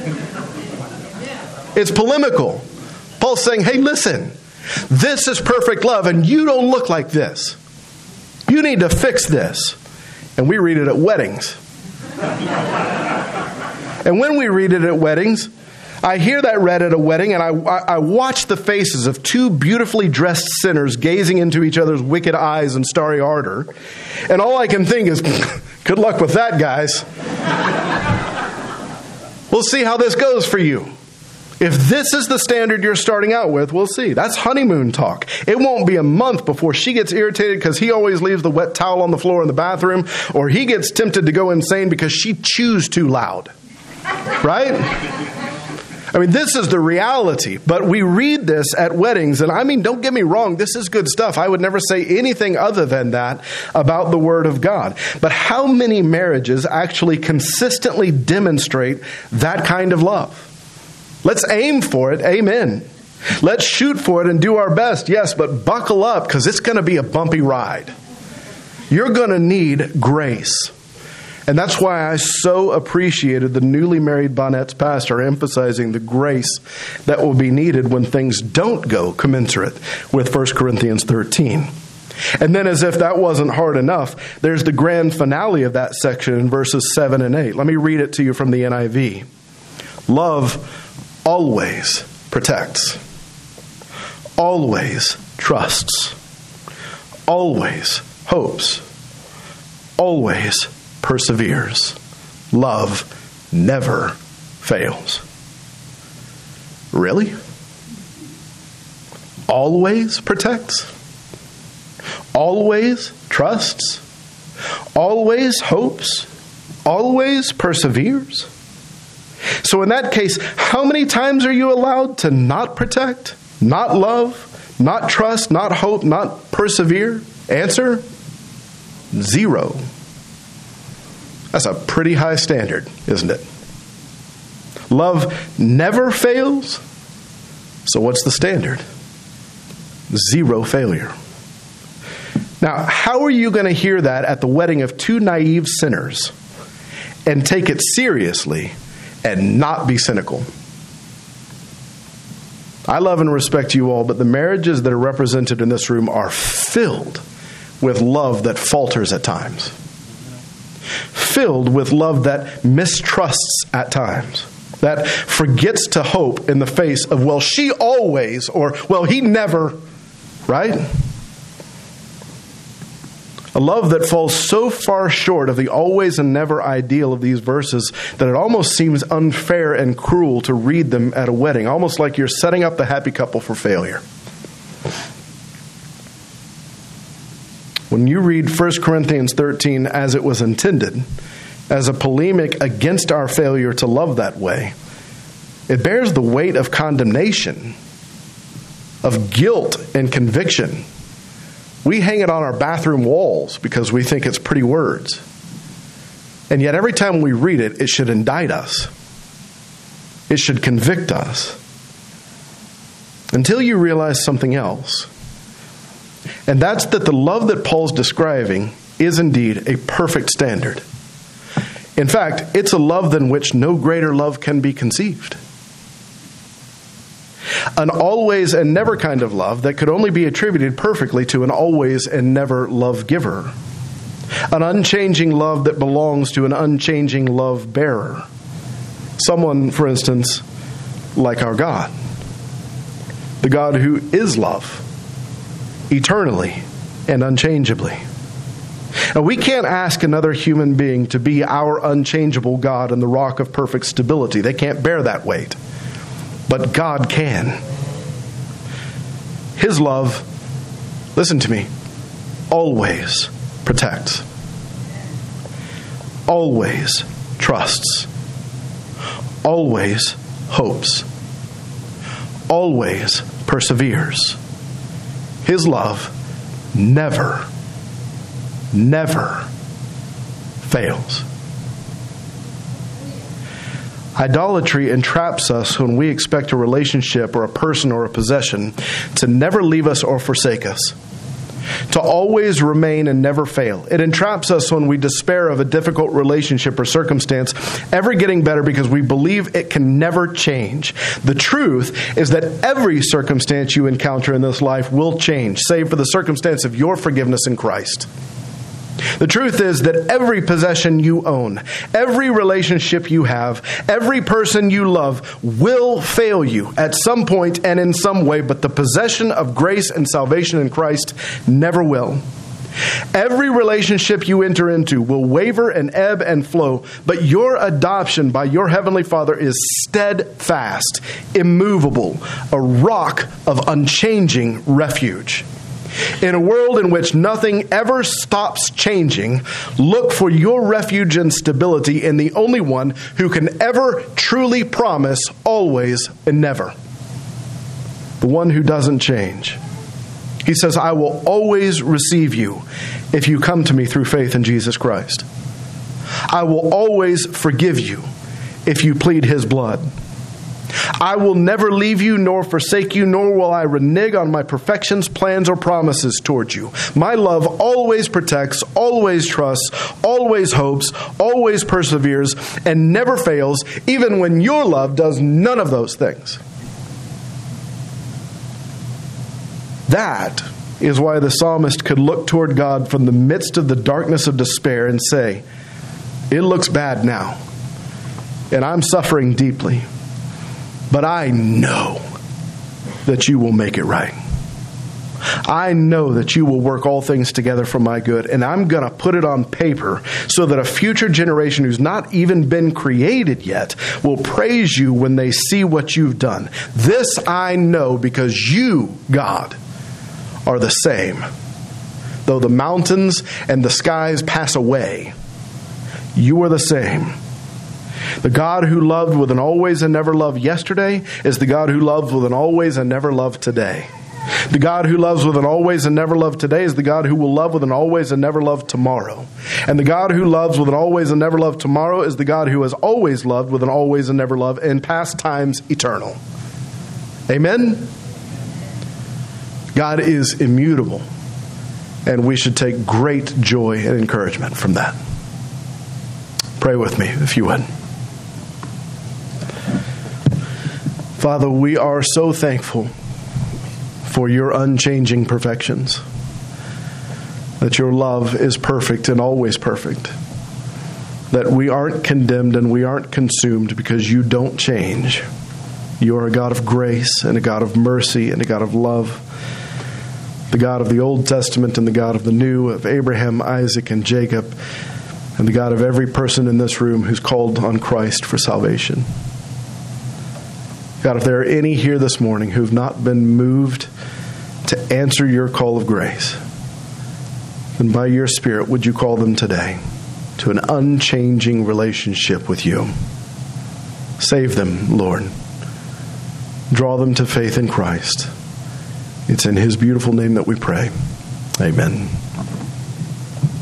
It's polemical. Paul's saying, hey, listen, this is perfect love and you don't look like this. You need to fix this. And we read it at weddings. And when we read it at weddings, I hear that read at a wedding, and I watch the faces of two beautifully dressed sinners gazing into each other's wicked eyes and starry ardor. And all I can think is, good luck with that, guys. We'll see how this goes for you. If this is the standard you're starting out with, we'll see. That's honeymoon talk. It won't be a month before she gets irritated because he always leaves the wet towel on the floor in the bathroom, or he gets tempted to go insane because she chews too loud. Right? I mean, this is the reality. But we read this at weddings, and I mean, don't get me wrong, this is good stuff. I would never say anything other than that about the Word of God. But how many marriages actually consistently demonstrate that kind of love? Let's aim for it. Amen. Let's shoot for it and do our best. Yes, but buckle up because it's going to be a bumpy ride. You're going to need grace. And that's why I so appreciated the newly married Bonnet's pastor emphasizing the grace that will be needed when things don't go commensurate with 1 Corinthians 13. And then, as if that wasn't hard enough, there's the grand finale of that section in verses 7 and 8. Let me read it to you from the NIV. Love always protects, always trusts, always hopes, always perseveres. Love never fails. Really? Always protects? Always trusts? Always hopes? Always perseveres? So in that case, how many times are you allowed to not protect, not love, not trust, not hope, not persevere? Answer, 0. That's a pretty high standard, isn't it? Love never fails. So what's the standard? 0 failure. Now, how are you going to hear that at the wedding of two naive sinners and take it seriously and not be cynical? I love and respect you all, but the marriages that are represented in this room are filled with love that falters at times. Filled with love that mistrusts at times. That forgets to hope in the face of, well, she always, or, well, he never, right? A love that falls so far short of the always and never ideal of these verses that it almost seems unfair and cruel to read them at a wedding, almost like you're setting up the happy couple for failure. When you read 1 Corinthians 13 as it was intended, as a polemic against our failure to love that way, it bears the weight of condemnation, of guilt and conviction. We hang it on our bathroom walls because we think it's pretty words. And yet every time we read it, it should indict us. It should convict us. Until you realize something else. And that's that the love that Paul's describing is indeed a perfect standard. In fact, it's a love than which no greater love can be conceived. An always and never kind of love that could only be attributed perfectly to an always and never love giver. An unchanging love that belongs to an unchanging love bearer. Someone, for instance, like our God. The God who is love, eternally and unchangeably. Now, we can't ask another human being to be our unchangeable God and the rock of perfect stability. They can't bear that weight. But God can. His love, listen to me, always protects. Always trusts. Always hopes. Always perseveres. His love never fails. Idolatry entraps us when we expect a relationship or a person or a possession to never leave us or forsake us, to always remain and never fail. It entraps us when we despair of a difficult relationship or circumstance ever getting better because we believe it can never change. The truth is that every circumstance you encounter in this life will change, save for the circumstance of your forgiveness in Christ. The truth is that every possession you own, every relationship you have, every person you love will fail you at some point and in some way, but the possession of grace and salvation in Christ never will. Every relationship you enter into will waver and ebb and flow, but your adoption by your Heavenly Father is steadfast, immovable, a rock of unchanging refuge. In a world in which nothing ever stops changing, look for your refuge and stability in the only one who can ever truly promise always and never. The one who doesn't change. He says, I will always receive you if you come to me through faith in Jesus Christ. I will always forgive you if you plead His blood. I will never leave you nor forsake you, nor will I renege on my perfections, plans, or promises towards you. My love always protects, always trusts, always hopes, always perseveres, and never fails, even when your love does none of those things. That is why the psalmist could look toward God from the midst of the darkness of despair and say, it looks bad now, and I'm suffering deeply. But I know that you will make it right. I know that you will work all things together for my good, and I'm going to put it on paper so that a future generation who's not even been created yet will praise you when they see what you've done. This I know because you, God, are the same. Though the mountains and the skies pass away, you are the same. The God who loved with an always and never love yesterday is the God who loves with an always and never love today. The God who loves with an always and never love today is the God who will love with an always and never love tomorrow. And the God who loves with an always and never love tomorrow is the God who has always loved with an always and never love in past times eternal. Amen? God is immutable, and we should take great joy and encouragement from that. Pray with me, if you would. Father, we are so thankful for your unchanging perfections, that your love is perfect and always perfect, that we aren't condemned and we aren't consumed because you don't change. You are a God of grace and a God of mercy and a God of love, the God of the Old Testament and the God of the New, of Abraham, Isaac, and Jacob, and the God of every person in this room who's called on Christ for salvation. God, if there are any here this morning who've not been moved to answer your call of grace, then by your Spirit, would you call them today to an unchanging relationship with you? Save them, Lord. Draw them to faith in Christ. It's in His beautiful name that we pray. Amen.